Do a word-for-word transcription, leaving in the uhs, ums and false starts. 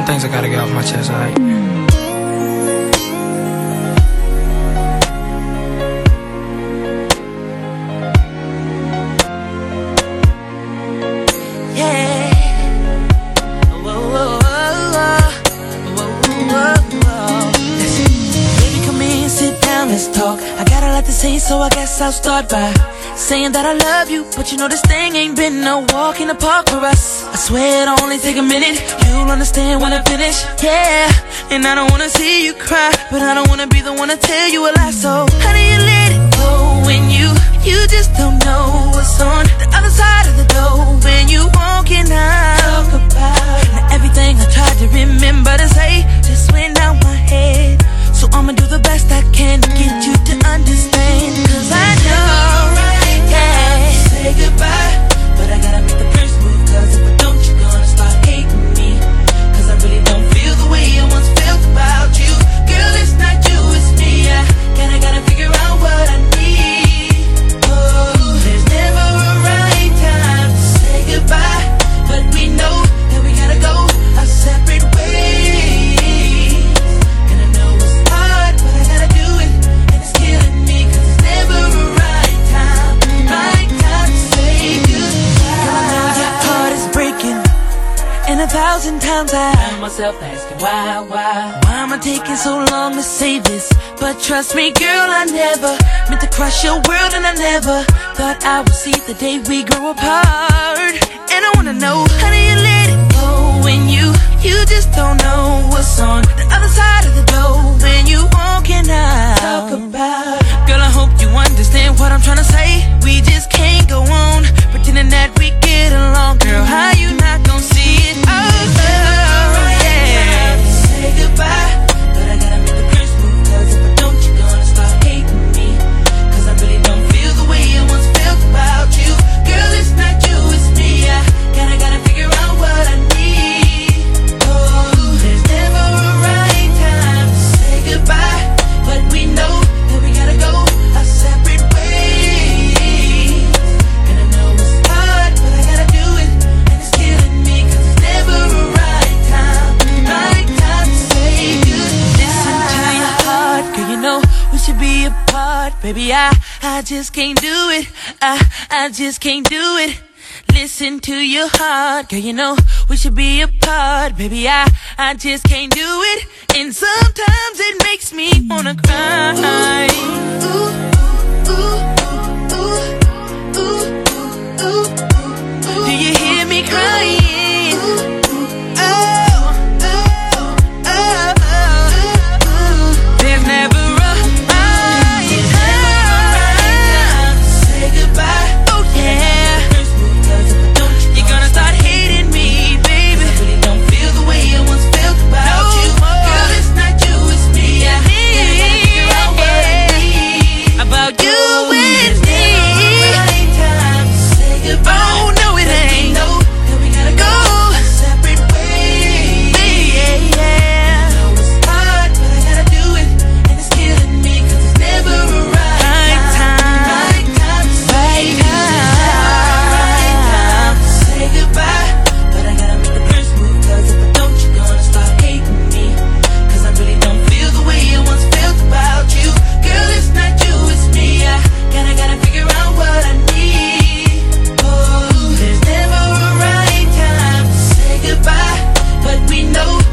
things I gotta get off my chest, alright? Yeah. Whoa, whoa, whoa, whoa, whoa, whoa. Baby, come in, sit down, let's talk. I got a lot to say, so I guess I'll start by saying that I love you, but you know this thing ain't been no walk in the park for us. I swear it'll only take a minute, you'll understand when I finish. Yeah, and I don't wanna see you cry, but I don't wanna be the one to tell you a lie. So how do you let it go when you, you just don't know what's on the other side of the door when you walking out? Talk about now everything I tried to remember to say just went out my head. So I'ma do the best I can to get you to understand, cause I know, yeah, say goodbye, but I gotta make the first move, cause if I don't, you're gonna start hating me. Cause I really don't feel the way I once felt about you. Girl, it's not you, it's me. I gotta, gotta figure out what I need. Oh, there's never a right time to say goodbye, but we know that we gotta go our separate ways. And I know it's hard, but I gotta do it, and it's killing me, cause it's never a right time, right time to say goodbye. Girl, I know your heart is breaking, and a thousand times I find myself asking why, why Why am I taking so long to say this? But trust me, girl, I never meant to crush your world, and I never thought I would see the day we grow apart. And I wanna know, how do you let it go when you, you just don't know what's on the other side of the door when you walking out? Talk about, girl, I hope you understand what I'm trying to say. We just can't go on pretending that we get along. Girl, how you not gonna see it? Oh, oh yeah. Say goodbye, but I gotta make the first move, cause if I don't, you're gonna start hating me. Cause I really don't feel the way I once felt about you. Girl, it's not you, it's me. I gotta, gotta figure out what I need. Oh, there's never a right time to say goodbye, but we know that we gotta go our separate ways. And I know it's hard, but I gotta do it, and it's killing me, cause it's never a right time, right time to say goodbye. Listen to your heart, girl, you know we should be apart. Baby, I, I just can't do it, I, I just can't do it. Listen to your heart, girl, you know we should be apart. Baby, I, I just can't do it, and sometimes it makes me wanna cry. Ooh, ooh, ooh, ooh, ooh. Do you hear me crying? Oh, oh, oh, oh, oh. There's never a right time to say goodbye. Oh yeah, you're gonna start hating me, baby. I really don't feel the way I once felt about no you. More. Girl, it's not you, it's me. I gotta figure out what I need about you and me. Right time to say goodbye. Oh no, it ain't. No, that we gotta go our separate ways. Yeah, yeah. I know it's hard, but I gotta do it, and it's killing me, cause it's never a right time. Right time to say goodbye. Right time to say goodbye, but I gotta make the first move, cause if I don't, you're gonna start hating me. Cause I really don't feel the way I once felt about you. Girl, it's not you, it's me. I gotta, gotta figure out what I need. Oh, there's never a right time to say goodbye, but we know